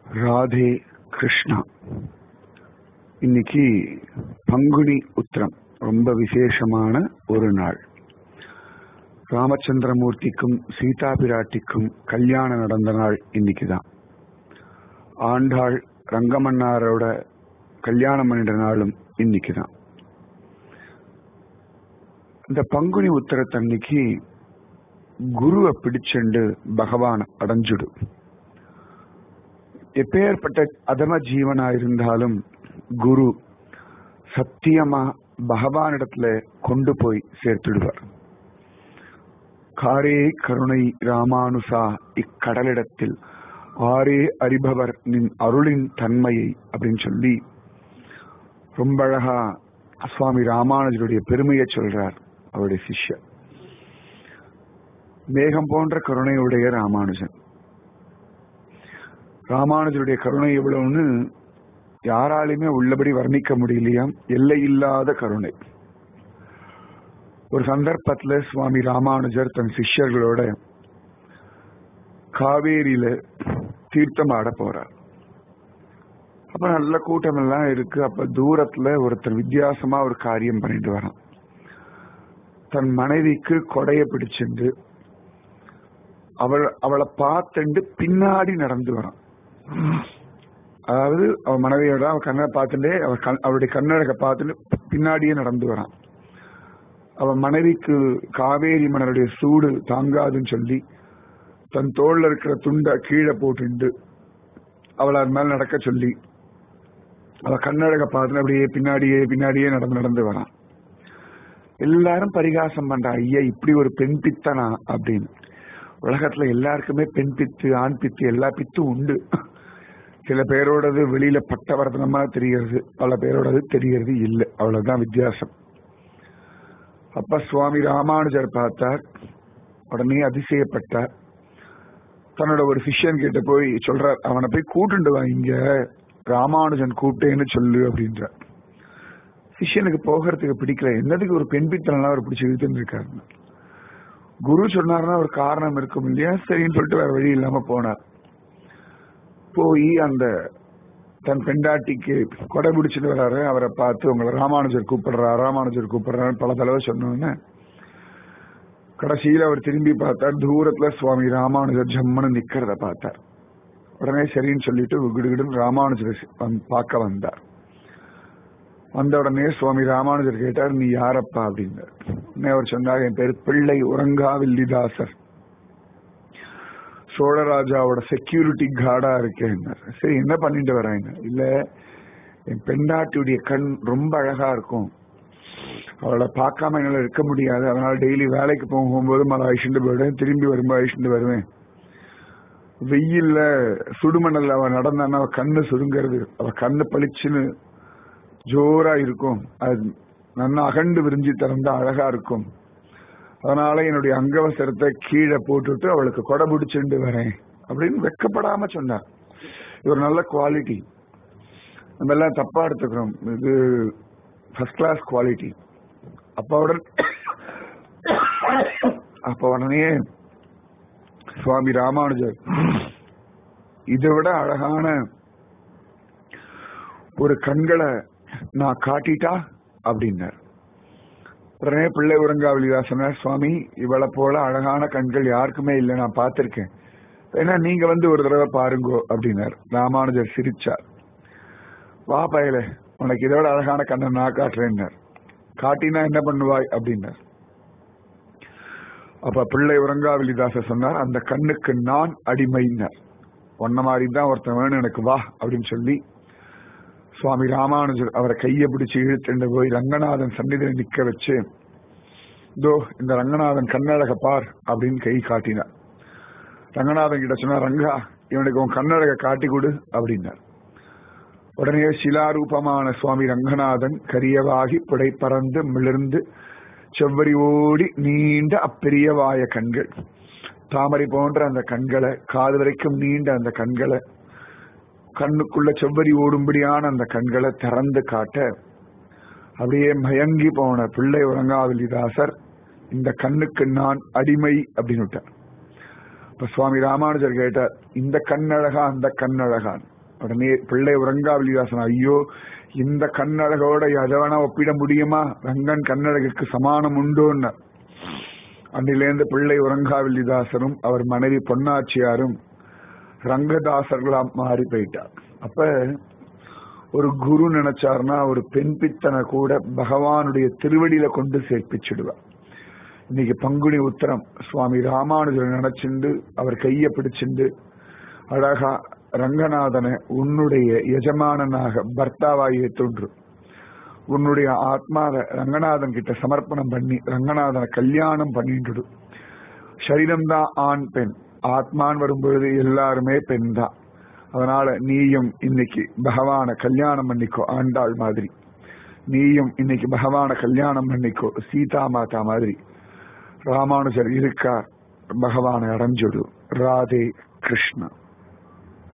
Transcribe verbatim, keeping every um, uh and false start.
ராதே கிருஷ்ணா. இன்னைக்கு பங்குனி உத்திரம், ரொம்ப விசேஷமான ஒரு நாள். ராமச்சந்திரமூர்த்திக்கும் சீதா பிராட்டிக்கும் கல்யாணம் நடந்த நாள் இன்னைக்கு தான். ஆண்டாள் ரங்கமன்னாரோட கல்யாணம் பண்ணிட்ட நாளும் இன்னைக்கு தான். இந்த பங்குனி உத்திரத்தன்னைக்கு குருவை பிடிச்சுண்டு பகவான் அடைஞ்சுடு. எப்பேற்பட்ட அதம ஜீவனா இருந்தாலும் குரு சத்தியமா பகவானிடத்துல கொண்டு போய் சேர்த்துடுவார். காரே கருணை ராமானுசா இக்கடலிடத்தில் ஆரே அறிபவர் நின் அருளின் தன்மையை அப்படின்னு சொல்லி ரொம்ப அழகா சுவாமி ராமானுஜருடைய பெருமையை சொல்றார் அவருடைய சிஷ்யர். மேகம் போன்ற கருணையுடைய ராமானுஜன். ராமானுஜருடைய கருணை எவ்வளவுன்னு யாராலுமே உள்ளபடி வர்ணிக்க முடியலையாம். எல்லை இல்லாத கருணை. ஒரு சந்தர்ப்பத்துல சுவாமி ராமானுஜர் தன் சிஷ்யர்களோட காவேரியில தீர்த்தம் ஆட போறார். அப்ப நல்ல கூட்டம் எல்லாம் இருக்கு. அப்ப தூரத்துல ஒருத்தர் வித்தியாசமா ஒரு காரியம் பண்ணிட்டு வரான். தன் மனைவிக்கு கொடைய பிடிச்சிட்டு அவள் அவளை பார்த்துட்டு பின்னாடி நடந்து வரான். அதாவது அவ மனைவியோட அவ கண்ணை பார்த்துட்டே அவ அவளுடைய கண்ணழக பார்த்துட்டு பின்னாடியே நடந்து வரான். அவ மனைவிக்கு காவேரி மணலுடைய சூடு தாங்காதுன்னு சொல்லி தன் தோல்ல இருக்கிற துண்டை கீழே போட்டு அவளை அது மேல நடக்க சொல்லி அவ கண்ணழக பார்த்துட்டு அப்படியே பின்னாடியே பின்னாடியே நடந்து நடந்து வரான். எல்லாரும் பரிகாசம் பண்றா, ஐயா இப்படி ஒரு பெண் பித்தனா அப்படின்னு. உலகத்துல எல்லாருக்குமே பெண் பித்து ஆண் பித்து எல்லா பித்தும் உண்டு. சில பேரோடது வெளியில பட்டவர்த்தனமா தெரிகிறது, பல பேரோடது தெரியறது இல்லை. அவ்வளவுதான் வித்தியாசம். அப்ப சுவாமி ராமானுஜர் பார்த்தார். உடனே அதிசயப்பட்டார். தன்னோட ஒரு சிஷ்யன் கிட்ட போய் சொல்றார், அவனை போய் கூட்டுண்டு வா, இங்க ராமானுஜன் கூப்பிட்டேன்னு சொல்லு அப்படின்ற. சிஷ்யனுக்கு போகிறதுக்கு பிடிக்கல. என்னதுக்கு ஒரு பெண் பித்தனெல்லாம் அவர் பிடிச்சி இழுத்துன்னு இருக்காரு. குரு சொன்னார்னா ஒரு காரணம் இருக்கும் இல்லையா, சரின்னு சொல்லிட்டு வேற வழி இல்லாம போனார். போய் அந்த தன் பெண்டாட்டிக்கு கொடை பிடிச்சிட்டு வர்றாரு. அவரை பார்த்து உங்களை ராமானுஜர் கூப்பிடுறா ராமானுஜர் கூப்பிடுறாரு பல தடவை சொன்னோன்னு கடைசியில் அவர் திரும்பி பார்த்தார். தூரத்துல சுவாமி ராமானுஜர் ஜம்மனு நிக்கிறத பார்த்தார். உடனே சரின்னு சொல்லிட்டு கிடுகிடுன்னு ராமானுஜர் பார்க்க வந்தார். வந்த உடனே சுவாமி ராமானுஜர் கேட்டார், நீ யாரப்பா அப்படின்னார். உடனே அவர் சொன்னார், என் பேர் பிள்ளை உறங்காவில்லிதாசர், சோழராஜாவோட செக்யூரிட்டி கார்டா இருக்கேன். சரி, என்ன பண்ணிட்டு வரேன்? இல்ல, என் பெண்டாட்டியுடைய கண் ரொம்ப அழகா இருக்கும், அவளை பார்க்காம என்னால இருக்க முடியாது, அதனால டெய்லி வேலைக்கு போகும்போது மழை அழிச்சுட்டு போயிடுவேன், திரும்பி வரும்போது அழிச்சுட்டு வருவேன். வெயில்ல சுடுமணல் அவ நடந்தான்னா அவ கண்ணு சுருங்கிறது, அவ கண்ணு பளிச்சுன்னு ஜோரா இருக்கும், அது நல்லா அகண்டு விரிஞ்சு திறந்தா அழகா இருக்கும், அதனால என்னுடைய அங்கவசரத்தை கீழே போட்டுட்டு அவளுக்கு கொடை பிடிச்சுட்டு வரேன் அப்படின்னு வெக்கப்படாம சொன்னார். இது ஒரு நல்ல குவாலிட்டி. நம்ம எல்லாம் தப்பா எடுத்துக்கிறோம், இது ஃபர்ஸ்ட் கிளாஸ் குவாலிட்டி. அப்ப உடனே அப்ப உடனே சுவாமி ராமானுஜர் இதை விட அழகான ஒரு கண்களை நான் காட்டிட்டா அப்படின்னார். உடனே பிள்ளை உறங்காவிலிதாசனார், சுவாமி இவளை போல அழகான கண்கள் யாருக்குமே இல்லை, நான் பார்த்திருக்கேன், ஏன்னா நீங்க வந்து ஒரு தடவை பாருங்கோ அப்படின்னார். ராமானுஜர் சிரிச்சார். வா பயல, உனக்கு இதோட அழகான கண்ணை நான் காட்டுறேன்னார். காட்டினா என்ன பண்ணுவாய் அப்படின்னார். அப்ப பிள்ளை உறங்காவிலிதாசர் சொன்னார், அந்த கண்ணுக்கு நான் அடிமைன்னார். ஒன்ன மாதிரி தான் ஒருத்தன் வேணும் எனக்கு, வா அப்படின்னு சொல்லி சுவாமி ராமானுஜர் அவரை கையை பிடிச்சு இழுத்துட்டு போய் ரங்கநாதன் சன்னிதியில் நிக்க வச்சு, இதோ இந்த ரங்கநாதன் கண்ணழக பார் அப்படின்னு கை காட்டினார். ரங்கநாதன் கிட்ட சொன்னார், ரங்கா இவனுக்கு உன் கண்ணழக காட்டி கொடு அப்படின்னார். உடனே சிலாரூபமான சுவாமி ரங்கநாதன் கரியவாகி புடை பறந்து மிளிர்ந்து செவ்வரி ஓடி நீண்ட அப்பெரியவாய கண்கள், தாமரை போன்ற அந்த கண்களை, காது வரைக்கும் நீண்ட அந்த கண்களை, கண்ணுக்குள்ள செவ்வரி ஓடும்படியான அந்த கண்களை திறந்து காட்ட அப்படியே மயங்கி போன பிள்ளை உறங்காவிலிதாசர் இந்த கண்ணுக்கு நான் அடிமை அப்படின்னு விட்டார். இப்ப சுவாமி ராமானுஜர் கேட்டார், இந்த கண்ணழகா அந்த கண்ணழகான்? உடனே பிள்ளை உறங்காவலிதாசன், ஐயோ இந்த கண்ணழகோட எதவனா ஒப்பிட முடியுமா, ரங்கன் கண்ணழகுக்கு சமானம் உண்டோன்னு. அன்னிலேருந்து பிள்ளை உறங்காவலிதாசரும் அவர் மனைவி பொன்னாச்சியாரும் ரங்கதாசர்களா மாறி போயிட்டார். அப்ப ஒரு குரு நினைச்சார்னா ஒரு பெண் பித்தனை கூட பகவானுடைய திருவடியில கொண்டு சேர்ப்பிச்சுடுவார். இன்னைக்கு பங்குனி உத்தரம் சுவாமி ராமானுஜர் நினைச்சுண்டு அவர் கைய பிடிச்சுண்டு அழகா ரங்கநாதனை உன்னுடைய எஜமானனாக பர்த்தாவாயே தோன்று, உன்னுடைய ஆத்மாவை ரங்கநாதன் கிட்ட சமர்ப்பணம் பண்ணி ரங்கநாதனை கல்யாணம் பண்ணிட்டு. சரீரம்தான் ஆண் பெண், ஆத்மான் வரும்பொழுது எல்லாருமே பெண் தான். அதனால நீயும் இன்னைக்கு பகவான கல்யாணம் பண்ணிக்கோ, ஆண்டாள் மாதிரி. நீயும் இன்னைக்கு பகவான கல்யாணம் பண்ணிக்கோ, சீதா மாதா மாதிரி. ராமானுஜர் இருக்கார், பகவானை அடைஞ்சுடு. ராதே கிருஷ்ணா.